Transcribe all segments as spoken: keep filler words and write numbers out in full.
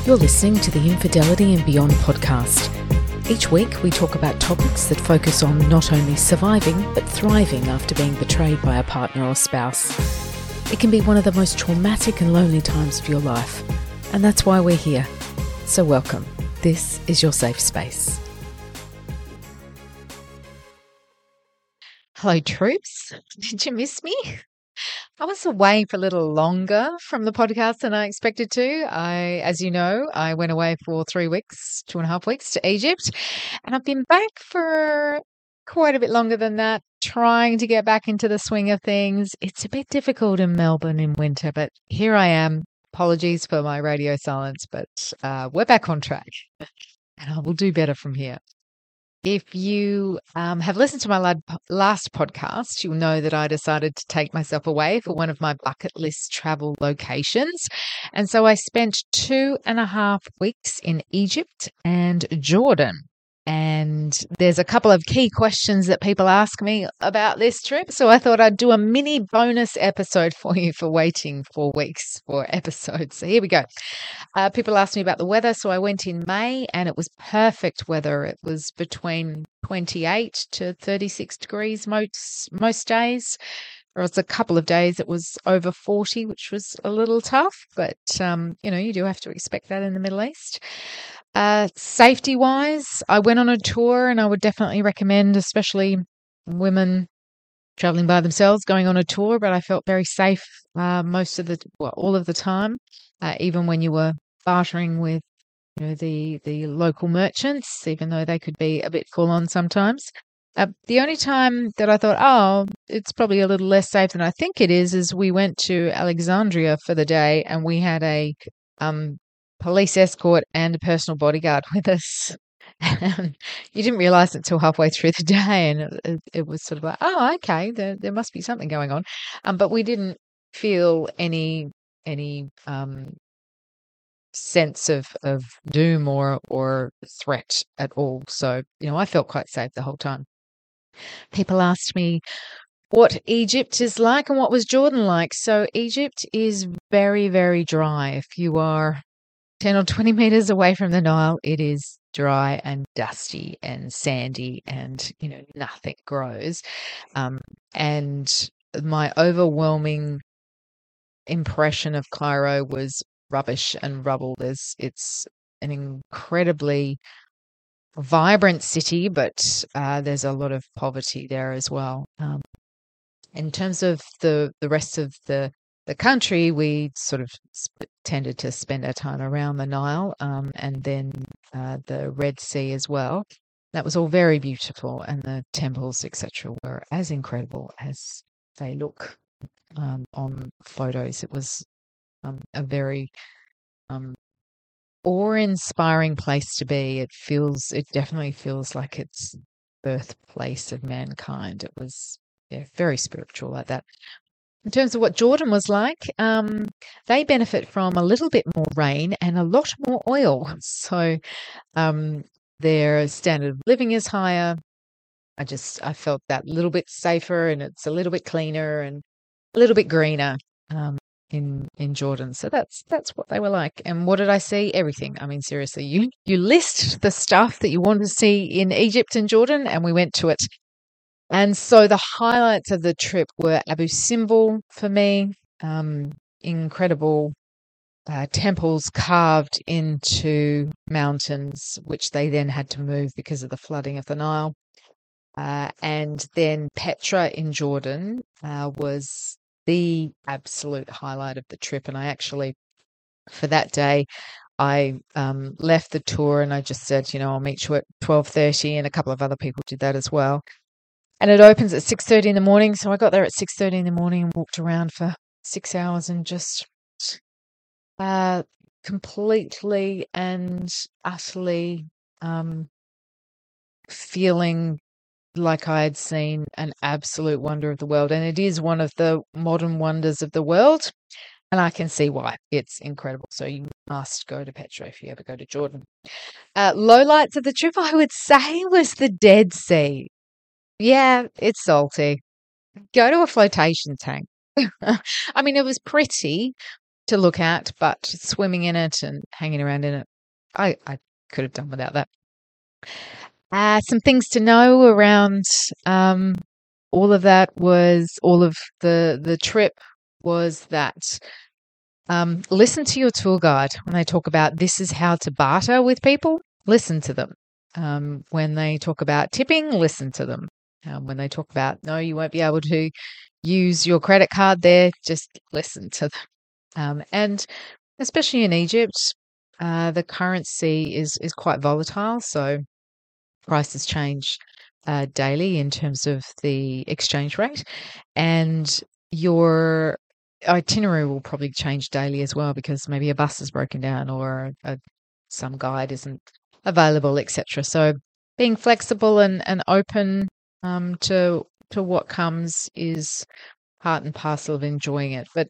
You're listening to the Infidelity and Beyond podcast. Each week we talk about topics that focus on not only surviving but thriving after being betrayed by a partner or spouse. It can be one of the most traumatic and lonely times of your life, and that's why we're here. So welcome. This is your safe space. Hello, troops. Did you miss me? I was away for a little longer from the podcast than I expected to. I, as you know, I went away for three weeks, two and a half weeks to Egypt, and I've been back for quite a bit longer than that, trying to get back into the swing of things. It's a bit difficult in Melbourne in winter, but here I am. Apologies for my radio silence, but uh, we're back on track, and I will do better from here. If you um, have listened to my lad- last podcast, you'll know that I decided to take myself away for one of my bucket list travel locations. And so I spent two and a half weeks in Egypt and Jordan. And there's a couple of key questions that people ask me about this trip. So I thought I'd do a mini bonus episode for you for waiting four weeks for episodes. So here we go. Uh, people asked me about the weather. So I went in May and it was perfect weather. It was between twenty-eight to thirty-six degrees most, most days. There was a couple of days it was over forty, which was a little tough. But, um, you know, you do have to expect that in the Middle East. Uh, safety wise, I went on a tour and I would definitely recommend, especially women traveling by themselves, going on a tour, but I felt very safe uh, most of the, well, all of the time, uh, even when you were bartering with, you know, the, the local merchants, even though they could be a bit full on sometimes. Uh, the only time that I thought, oh, it's probably a little less safe than I think it is, is we went to Alexandria for the day and we had a, um, police escort and a personal bodyguard with us. And you didn't realize it until halfway through the day, and it, it, it was sort of like, oh, okay, there there must be something going on. Um, but we didn't feel any any um sense of of doom or or threat at all. So you know, I felt quite safe the whole time. People asked me what Egypt is like and what was Jordan like. So Egypt is very, very dry. If you are ten or twenty meters away from the Nile, it is dry and dusty and sandy and, you know, nothing grows. Um, and my overwhelming impression of Cairo was rubbish and rubble. There's, it's an incredibly vibrant city, but uh, there's a lot of poverty there as well. Um, in terms of the, the rest of the The country, we sort of sp- tended to spend our time around the Nile um, and then uh, the Red Sea as well. That was all very beautiful, and the temples, et cetera, were as incredible as they look um, on photos. It was um, a very um, awe-inspiring place to be. It feels, it definitely feels like it's birthplace of mankind. It was yeah, very spiritual like that. In terms of what Jordan was like, um, they benefit from a little bit more rain and a lot more oil. So um, their standard of living is higher. I just, I felt that little bit safer, and it's a little bit cleaner and a little bit greener um, in in Jordan. So that's that's what they were like. And what did I see? Everything. I mean, seriously, you you list the stuff that you want to see in Egypt and Jordan, and we went to it. And so the highlights of the trip were Abu Simbel for me, um, incredible uh, temples carved into mountains, which they then had to move because of the flooding of the Nile. Uh, and then Petra in Jordan uh, was the absolute highlight of the trip. And I actually, for that day, I um, left the tour and I just said, you know, I'll meet you at twelve thirty, and a couple of other people did that as well. And it opens at six thirty in the morning. So I got there at six thirty in the morning and walked around for six hours and just uh, completely and utterly um, feeling like I had seen an absolute wonder of the world. And it is one of the modern wonders of the world. And I can see why. It's incredible. So you must go to Petra if you ever go to Jordan. Uh, lowlights of the trip, I would say, was the Dead Sea. Yeah, it's salty. Go to a flotation tank. I mean, it was pretty, to look at, but swimming in it and hanging around in it, I, I could have done without that. Uh, some things to know around um, all of that was all of the the trip was that um, listen to your tour guide when they talk about this is how to barter with people. Listen to them. Um, when they talk about tipping, listen to them. Um, when they talk about no, you won't be able to use your credit card there, just listen to them. Um, and especially in Egypt, uh, the currency is is quite volatile, so prices change uh, daily in terms of the exchange rate, and your itinerary will probably change daily as well because maybe a bus is broken down or a, some guide isn't available, et cetera. So being flexible and, and open um, to to what comes is part and parcel of enjoying it. But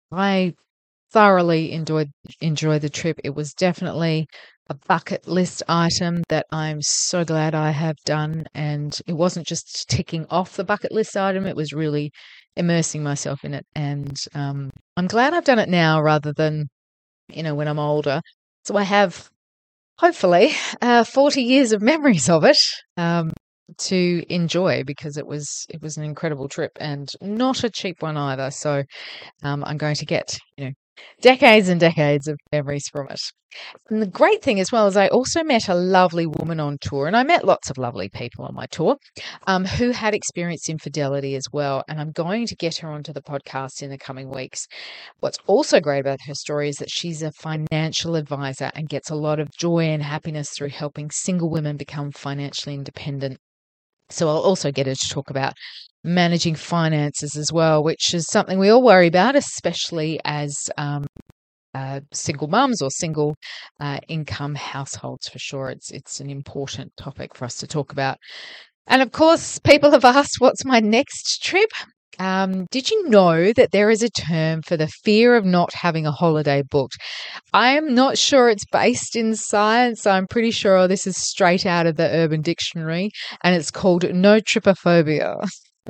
I thoroughly enjoyed enjoyed the trip. It was definitely a bucket list item that I'm so glad I have done. And it wasn't just ticking off the bucket list item, it was really immersing myself in it. And um, I'm glad I've done it now rather than, you know, when I'm older. So I have, hopefully, uh, forty years of memories of it um, to enjoy because it was it was an incredible trip and not a cheap one either. So um, I'm going to get, you know, decades and decades of memories from it. And the great thing as well is I also met a lovely woman on tour, and I met lots of lovely people on my tour um, who had experienced infidelity as well. And I'm going to get her onto the podcast in the coming weeks. What's also great about her story is that she's a financial advisor and gets a lot of joy and happiness through helping single women become financially independent. So I'll also get her to talk about managing finances as well, which is something we all worry about, especially as um, uh, single mums or single uh, income households for sure. It's it's an important topic for us to talk about. And of course, people have asked, what's my next trip? Um, did you know that there is a term for the fear of not having a holiday booked? I am not sure it's based in science. I'm pretty sure this is straight out of the Urban Dictionary, and it's called no tripophobia.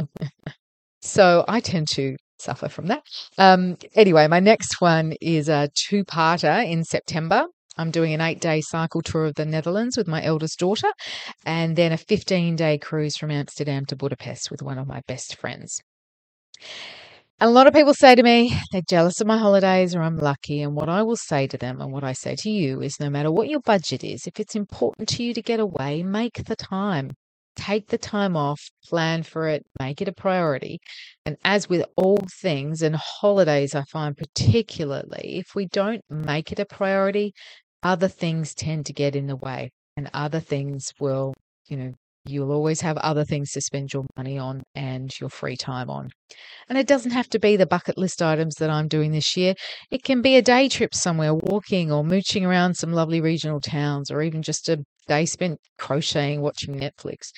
So I tend to suffer from that. Um, anyway, my next one is a two-parter in September. I'm doing an eight-day cycle tour of the Netherlands with my eldest daughter, and then a fifteen-day cruise from Amsterdam to Budapest with one of my best friends. And a lot of people say to me, they're jealous of my holidays or I'm lucky. And what I will say to them and what I say to you is no matter what your budget is, if it's important to you to get away, make the time. Take the time off, plan for it, make it a priority. And as with all things, and holidays, I find particularly, if we don't make it a priority, other things tend to get in the way, and other things will, you know, you'll always have other things to spend your money on and your free time on. And it doesn't have to be the bucket list items that I'm doing this year. It can be a day trip somewhere, walking or mooching around some lovely regional towns, or even just a day spent crocheting, watching Netflix.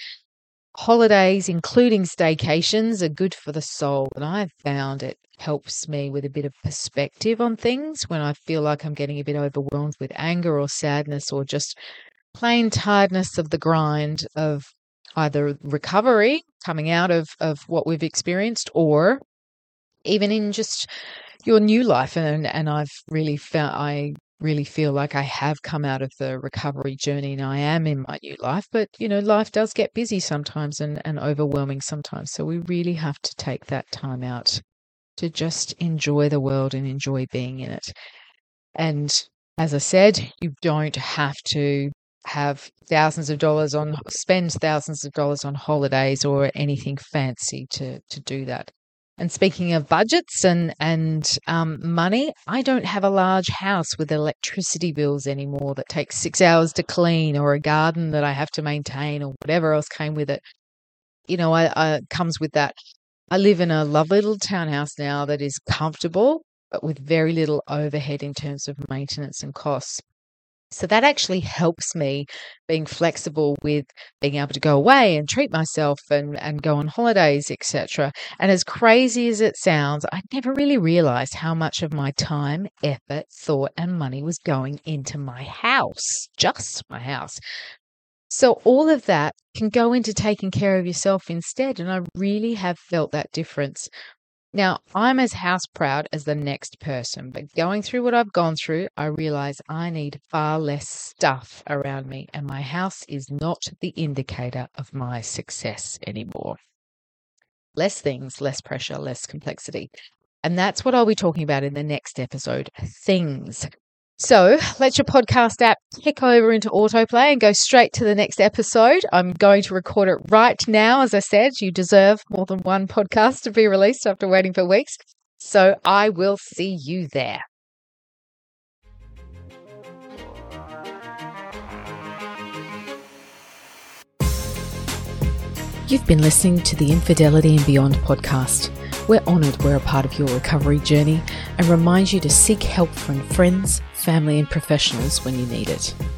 Holidays, including staycations, are good for the soul, and I've found it helps me with a bit of perspective on things when I feel like I'm getting a bit overwhelmed with anger or sadness or just plain tiredness of the grind of either recovery, coming out of, of what we've experienced, or even in just your new life. And, and I've really found, I really feel like I have come out of the recovery journey and I am in my new life. But, you know, life does get busy sometimes and, and overwhelming sometimes. So we really have to take that time out to just enjoy the world and enjoy being in it. And as I said, you don't have to have thousands of dollars on, spend thousands of dollars on holidays or anything fancy to, to do that. And speaking of budgets and, and um, money, I don't have a large house with electricity bills anymore that takes six hours to clean, or a garden that I have to maintain, or whatever else came with it. You know, I, I comes with that. I live in a lovely little townhouse now that is comfortable, but with very little overhead in terms of maintenance and costs. So that actually helps me being flexible with being able to go away and treat myself and, and go on holidays, et cetera. And as crazy as it sounds, I never really realized how much of my time, effort, thought, and money was going into my house, just my house. So all of that can go into taking care of yourself instead. And I really have felt that difference Now, I'm as house proud as the next person, but going through what I've gone through, I realize I need far less stuff around me, and my house is not the indicator of my success anymore. Less things, less pressure, less complexity. And that's what I'll be talking about in the next episode, things. So let your podcast app kick over into autoplay and go straight to the next episode. I'm going to record it right now. As I said, you deserve more than one podcast to be released after waiting for weeks. So I will see you there. You've been listening to the Infidelity and Beyond podcast. We're honoured we're a part of your recovery journey and remind you to seek help from friends, family and professionals when you need it.